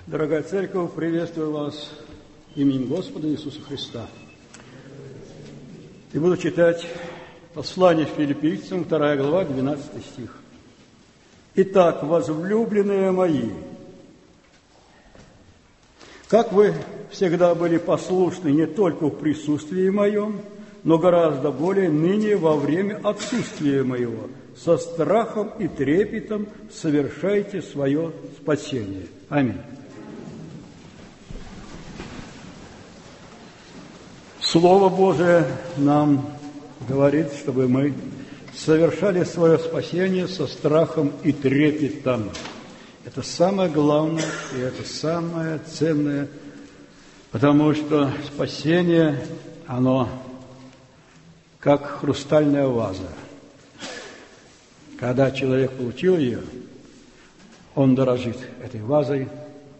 Дорогая Церковь, приветствую вас именем Господа Иисуса Христа. И буду читать послание Филиппийцам, 2 глава, 12 стих. «Итак, возлюбленные мои, как вы всегда были послушны не только в присутствии моем, но гораздо более ныне во время отсутствия моего, со страхом и трепетом совершайте свое спасение». Аминь. Слово Божие нам говорит, чтобы мы совершали свое спасение со страхом и трепетом. Это самое главное и это самое ценное, потому что спасение, оно как хрустальная ваза. Когда человек получил ее, он дорожит этой вазой,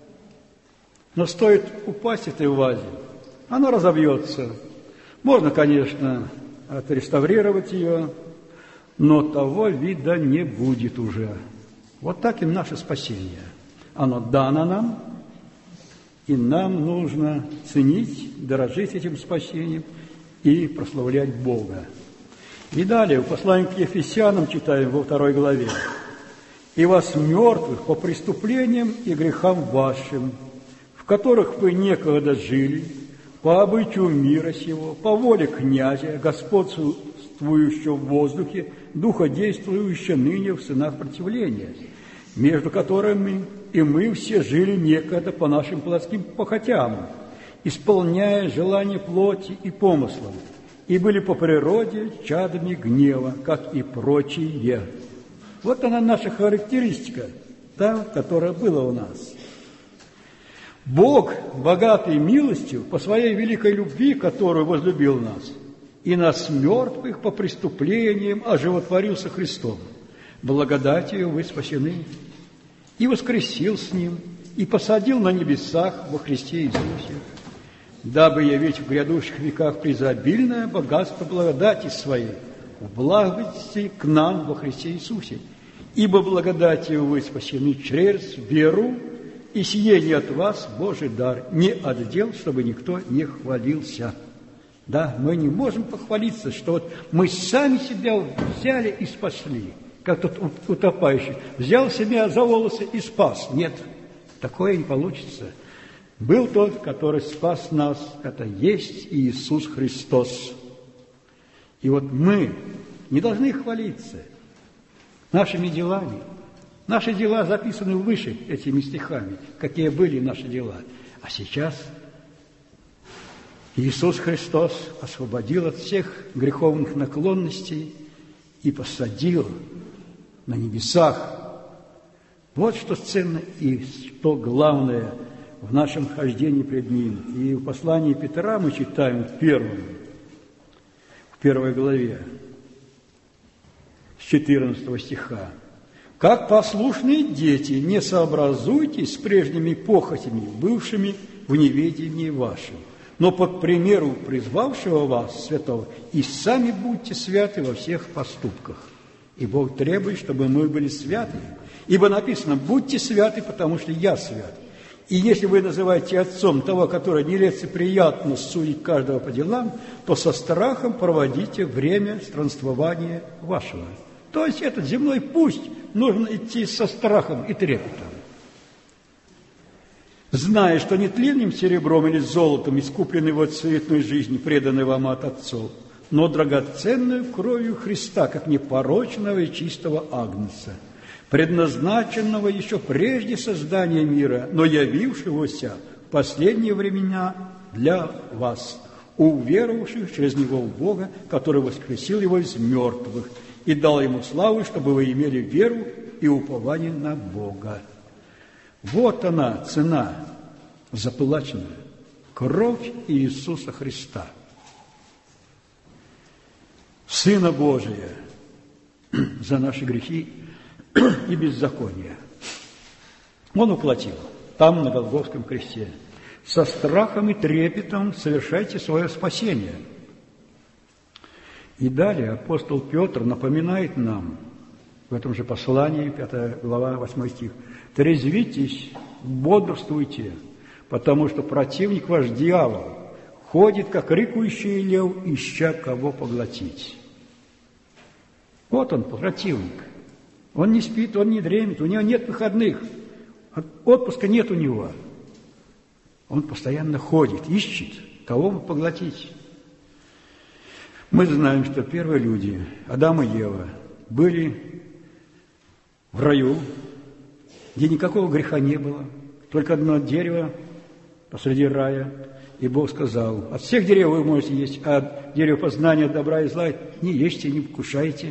но стоит упасть этой вазе, она разобьется. Можно, конечно, отреставрировать ее, но того вида не будет уже. Вот так и наше спасение. Оно дано нам, и нам нужно ценить, дорожить этим спасением и прославлять Бога. И далее, в послании к Ефесянам читаем во 2 главе. «И вас мертвых по преступлениям и грехам вашим, в которых вы некогда жили, по обычаю мира сего, по воле князя, господствующего в воздухе, духа действующего ныне в сынах противления, между которыми и мы все жили некогда по нашим плотским похотям, исполняя желания плоти и помыслов, и были по природе чадами гнева, как и прочие». Вот она наша характеристика, та, которая была у нас. Бог, богатый милостью, по своей великой любви, которую возлюбил нас, и нас мертвых по преступлениям оживотворился Христом. Благодатью вы спасены, и воскресил с Ним, и посадил на небесах во Христе Иисусе, дабы явить в грядущих веках преизобильное богатство благодати Своей, в благости к нам во Христе Иисусе. Ибо благодатью вы спасены через веру, и сие не от вас Божий дар, не от дел, чтобы никто не хвалился. Да, мы не можем похвалиться, что вот мы сами себя взяли и спасли, как тот утопающий, взял себя за волосы и спас. Нет, такое не получится. Был тот, который спас нас, это есть Иисус Христос. И вот мы не должны хвалиться нашими делами. Наши дела записаны выше этими стихами, какие были наши дела. А сейчас Иисус Христос освободил от всех греховных наклонностей и посадил на небесах. Вот что ценно и что главное в нашем хождении пред Ним. И в послании Петра мы читаем в первой главе, с 14 стиха. «Как послушные дети, не сообразуйтесь с прежними похотями, бывшими в неведении вашем, но по примеру призвавшего вас, святого, и сами будьте святы во всех поступках. И Бог требует, чтобы мы были святы. Ибо написано: будьте святы, потому что я свят. И если вы называете отцом того, который нелицеприятно судит каждого по делам, то со страхом проводите время странствования вашего». То есть этот земной путь нужно идти со страхом и трепетом. «Зная, что не тленным серебром или золотом искуплены вы от суетной жизни, преданной вам от отцов, но драгоценную кровью Христа, как непорочного и чистого агнца, предназначенного еще прежде создания мира, но явившегося в последние времена для вас, уверовавших через Него в Бога, который воскресил Его из мертвых, и дал Ему славу, чтобы вы имели веру и упование на Бога». Вот она, цена заплаченная, кровь Иисуса Христа, Сына Божия, за наши грехи и беззакония. Он уплатил там, на Голгофском кресте. Со страхом и трепетом совершайте свое спасение. И далее апостол Петр напоминает нам в этом же послании, 5 глава, 8 стих: «Трезвитесь бодрствуйте, потому что противник ваш дьявол ходит, как рыкающий лев, ища кого поглотить. Вот он, противник. Он не спит, он не дремит, у него нет выходных, отпуска нет у него. Он постоянно ходит, ищет, кого бы поглотить. Мы знаем, что первые люди, Адам и Ева, были в раю, где никакого греха не было, только одно дерево посреди рая. И Бог сказал: от всех деревьев вы можете есть, а от дерева познания добра и зла не ешьте, не вкушайте.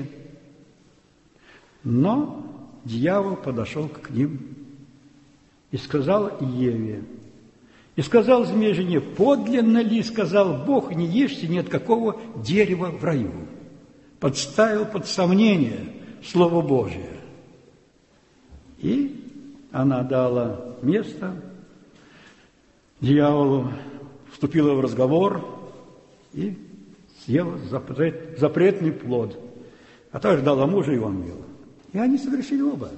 Но дьявол подошел к ним и сказал Еве, и сказал змей жене: подлинно ли, сказал Бог, не ешьте ни от какого дерева в раю? Подставил под сомнение Слово Божие. И она дала место дьяволу, вступила в разговор и съела запретный плод, а также дала мужу, и он ел. И они согрешили оба.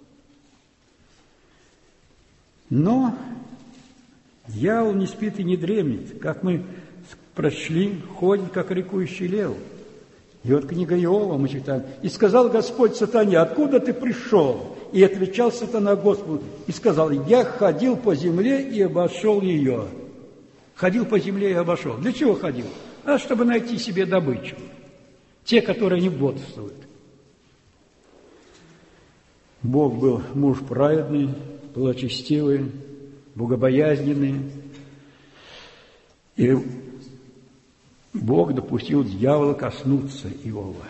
Но дьявол не спит и не дремлет, как мы прочли, ходит, как рыкающий лев. И вот книга Иова мы читаем: «И сказал Господь сатане: откуда ты пришел?» И отвечал сатана Господу и сказал: я ходил по земле и обошел ее. Ходил по земле и обошел. Для чего ходил? А чтобы найти себе добычу. Те, которые не бодрствуют. Бог был муж праведный, благочестивый, богобоязненный. И Бог допустил дьявола коснуться Иова.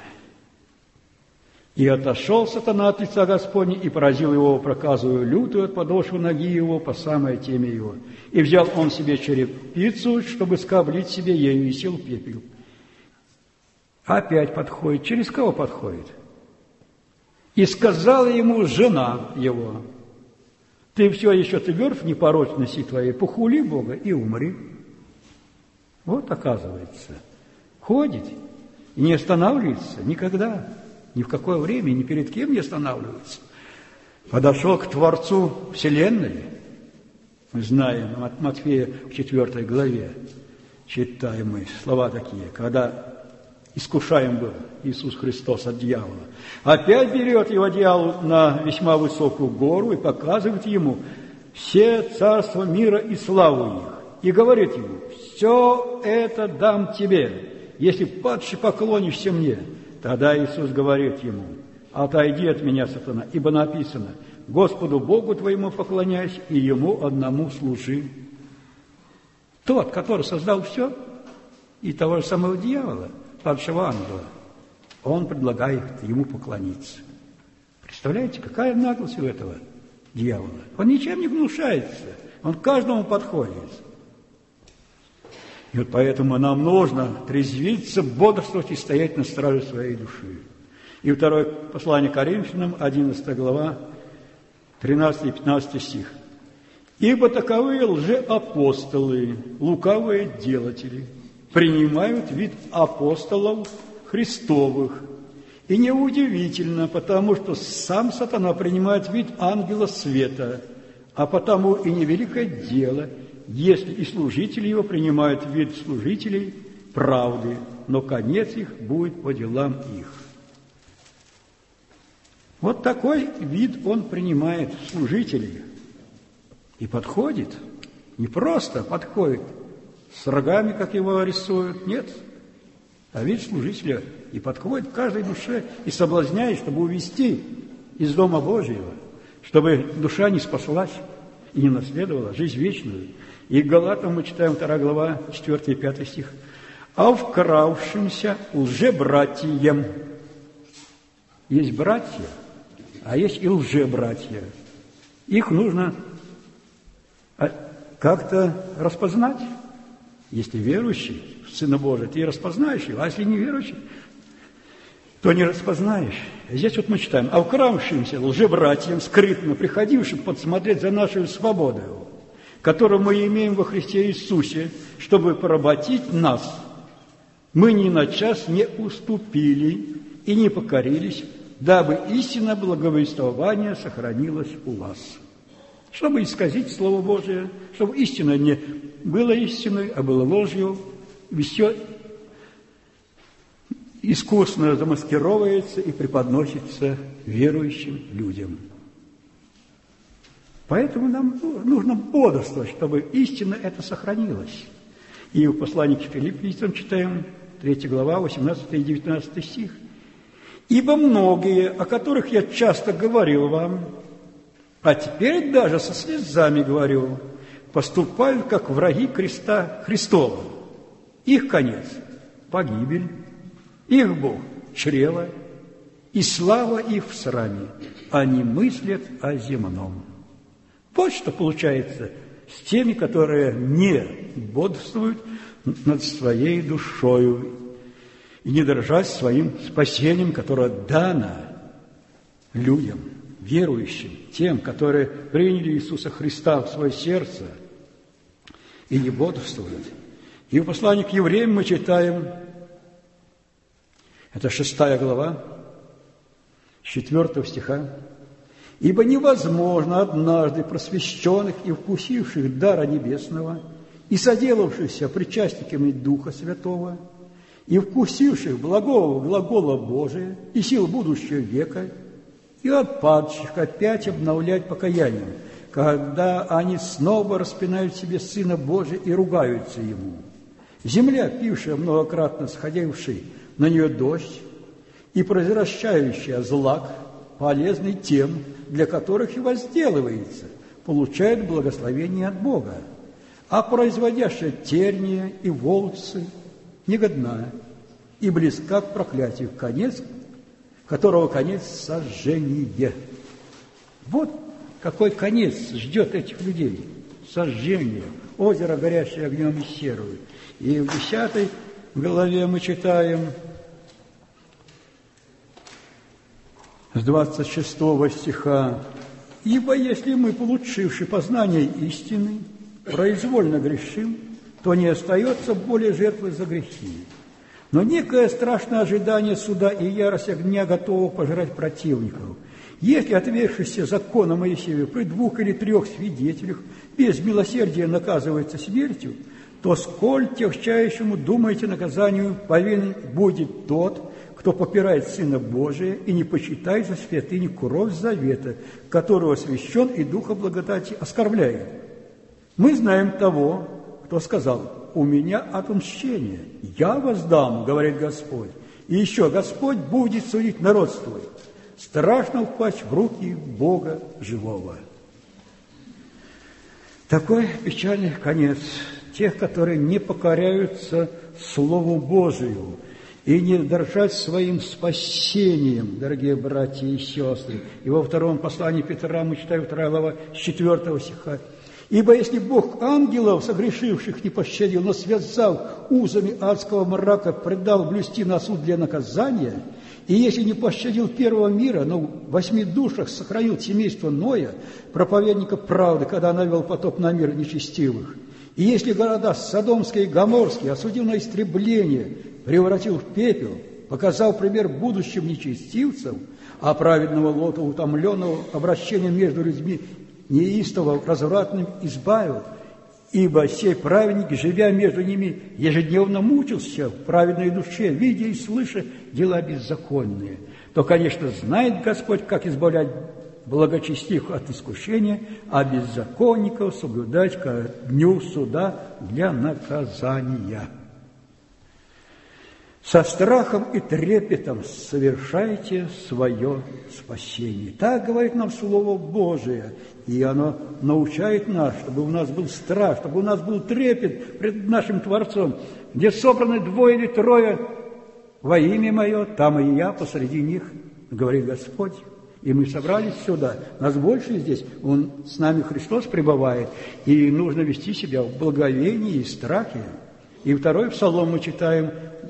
И отошел сатана от лица Господня, и поразил его проказываю лютую от подошвы ноги его по самое темя его. И взял он себе черепицу, чтобы скоблить себе ею, и сел пепел. Опять подходит. Через кого подходит? И сказала ему жена его: ты все еще тверд в непорочности твоей, похули Бога и умри. Вот, оказывается, ходит и не останавливается никогда, ни в какое время, ни перед кем не останавливается. Подошел к Творцу Вселенной. Мы знаем, от Матфея в 4 главе читаем мы слова такие, когда искушаем был Иисус Христос от дьявола. Опять берет его дьявол на весьма высокую гору и показывает ему все царства мира и славу их. И говорит ему: все это дам тебе, если падший поклонишься мне. Тогда Иисус говорит ему: отойди от меня, сатана, ибо написано: Господу Богу твоему поклоняйся и Ему одному служи. Тот, который создал все, и того же самого дьявола, падшего ангела, он предлагает ему поклониться. Представляете, какая наглость у этого дьявола? Он ничем не гнушается, он к каждому подходит. И вот поэтому нам нужно трезвиться, бодрствовать и стоять на страже своей души. И второе послание Коринфянам, 11 глава, 13 и 15 стих. «Ибо таковые лжеапостолы, лукавые делатели, принимают вид апостолов Христовых. И неудивительно, потому что сам сатана принимает вид ангела света, а потому и невеликое дело, если и служители его принимают вид служителей правды, но конец их будет по делам их». Вот такой вид он принимает служителей. И подходит, не просто подходит с рогами, как его рисуют, нет, а вид служителя и подходит к каждой душе и соблазняет, чтобы увести из Дома Божьего, чтобы душа не спаслась и не наследовала жизнь вечную. И Галатам мы читаем 2 глава, 4 и 5 стих. «А вкравшимся лжебратьям». Есть братья, а есть и лжебратья. Их нужно как-то распознать. Если верующий в Сына Божия, ты распознаешь его, а если не верующий, то не распознаешь. Здесь вот мы читаем: «А вкравшимся лжебратьям, скрытно приходившим подсмотреть за нашу свободу, которую мы имеем во Христе Иисусе, чтобы поработить нас, мы ни на час не уступили и не покорились, дабы истина благовествования сохранилась у вас». чтобы исказить Слово Божие, чтобы истина не была истиной, а была ложью. Все искусно замаскировывается и преподносится верующим людям. Поэтому нам нужно бодрствовать, чтобы истина эта сохранилась. И в послании к Филиппийцам читаем 3 глава, 18 и 19 стих. «Ибо многие, о которых я часто говорил вам, а теперь даже со слезами говорю, поступают, как враги креста Христова. Их конец – погибель, их Бог – чрево, и слава их в сраме. Они мыслят о земном». Вот что получается с теми, которые не бодрствуют над своей душою и не дорожат своим спасением, которое дано людям, верующим, тем, которые приняли Иисуса Христа в свое сердце и не бодрствуют. И в послании к евреям мы читаем, это 6 глава, 4 стиха, «Ибо невозможно однажды просвещенных и вкусивших дара небесного, и соделавшихся причастниками Духа Святого, и вкусивших благого глагола Божия и сил будущего века, и отпадших опять обновлять покаянием, когда они снова распинают себе Сына Божия и ругаются Ему. Земля, пившая многократно сходивший на нее дождь, и произвращающая злак, полезный тем, для которых и возделывается, получает благословение от Бога, а производящая терния и волосы негодна и близка к проклятию, конец которого конец сожжение». Вот какой конец ждет этих людей. Сожжение, озеро, горящее огнем и серою. И в 10 главе мы читаем с 26 стиха: «Ибо если мы, получивши познание истины, произвольно грешим, то не остается более жертвы за грехи. Но некое страшное ожидание суда и ярость огня готово пожрать противников. Если отвергшийся закона Моисеева при 2 или 3 свидетелях без милосердия наказывается смертью, то сколь тягчайшему, думаете, наказанию повинен будет тот, кто попирает Сына Божия и не почитает за святыню кровь завета, которого освящен и Духа благодати оскорбляет. Мы знаем того, кто сказал: у меня отмщение, я воздам, говорит Господь. И еще Господь будет судить народ свой. Страшно упасть в руки Бога живого». Такой печальный конец тех, которые не покоряются Слову Божию и не дорожат своим спасением, дорогие братья и сестры. И во 2 послании Петра мы читаем 2 глава с 4 стиха: «Ибо если Бог ангелов, согрешивших, не пощадил, но, связав узами адского мрака, предал блюсти на суд для наказания, и если не пощадил первого мира, но в 8 душах сохранил семейство Ноя, проповедника правды, когда навел потоп на мир нечестивых, и если города Содомские и Гоморские осудил на истребление, превратил в пепел, показал пример будущим нечестивцам, а праведного Лота, утомленного обращением между людьми, неистово развратным избавил, ибо сей праведник, живя между ними, ежедневно мучился в праведной душе, видя и слыша дела беззаконные, то, конечно, знает Господь, как избавлять благочестивых от искушения, а беззаконников соблюдать ко дню суда для наказания. Со страхом и трепетом совершайте свое спасение. Так говорит нам Слово Божие, и оно научает нас, чтобы у нас был страх, чтобы у нас был трепет пред нашим Творцом. Где собраны 2 или 3 во имя Мое, там и я посреди них, говорит Господь. И мы собрались сюда, нас больше здесь, с нами Христос пребывает, и нужно вести себя в благовении и страхе. И 2 Псалом мы читаем,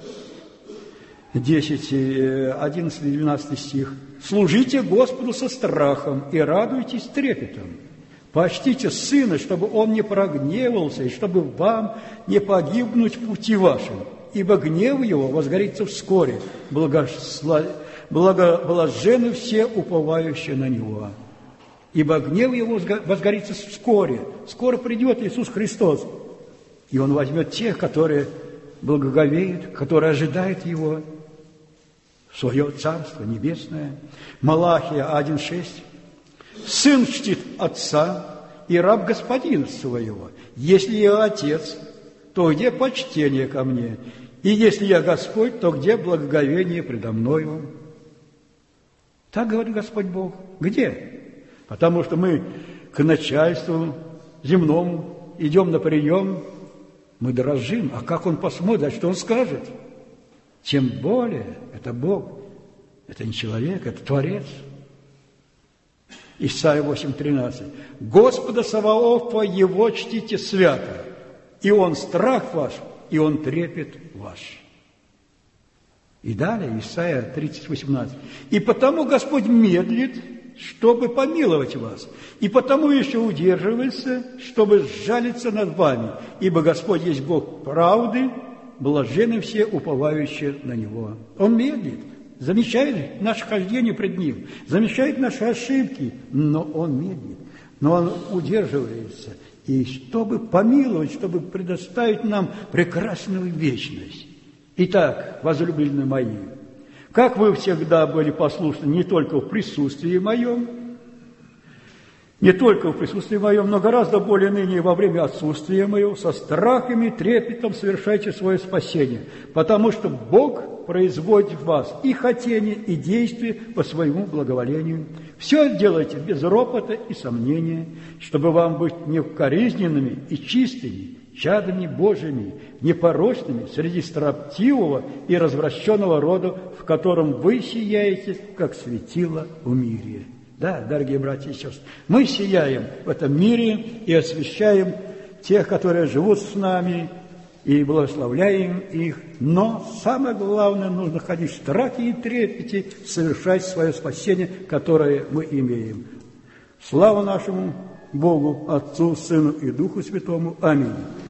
10, 11, 12 стих. «Служите Господу со страхом и радуйтесь трепетом. Почтите Сына, чтобы Он не прогневался, и чтобы вам не погибнуть в пути вашем, ибо гнев Его возгорится вскоре. Блаженны все, уповающие на Него». ибо гнев его возгорится вскоре. Скоро придет Иисус Христос, и Он возьмет тех, которые благоговеют, которые ожидают Его, в свое Царство Небесное. Малахия 1,6. Сын чтит отца и раб господина своего. Если я отец, то где почтение ко мне? И если я Господь, то где благоговение предо мною? Так говорит Господь Бог. Где? Потому что мы к начальству земному идем на прием, мы дорожим. А как Он посмотрит, что Он скажет? Тем более, это Бог, это не человек, это Творец. Исайя 8:13. Господа Саваофа Его чтите свято, и Он страх ваш, и Он трепет ваш. И далее Исайя 30:18. И потому Господь медлит, чтобы помиловать вас, и потому еще удерживается, чтобы сжалиться над вами, ибо Господь есть Бог правды, блаженны все уповающие на Него. Он медлит, замечает наше хождение пред Ним, замечает наши ошибки, но Он медлит, но Он удерживается, и чтобы помиловать, чтобы предоставить нам прекрасную вечность. Итак, возлюбленные мои, как вы всегда были послушны не только в присутствии моем, но гораздо более ныне и во время отсутствия моего, со страхом и трепетом совершайте свое спасение, потому что Бог производит в вас и хотение, и действие по своему благоволению. Все делайте без ропота и сомнения, чтобы вам быть неукоризненными и чистыми, чадами Божьими, непорочными среди строптивого и развращенного рода, в котором вы сияете, как светило в мире. Да, дорогие братья и сестры, мы сияем в этом мире и освящаем тех, которые живут с нами, и благословляем их. Но самое главное, нужно ходить в страхе и трепете, совершать свое спасение, которое мы имеем. Слава нашему Богу, Отцу, Сыну и Духу Святому. Аминь.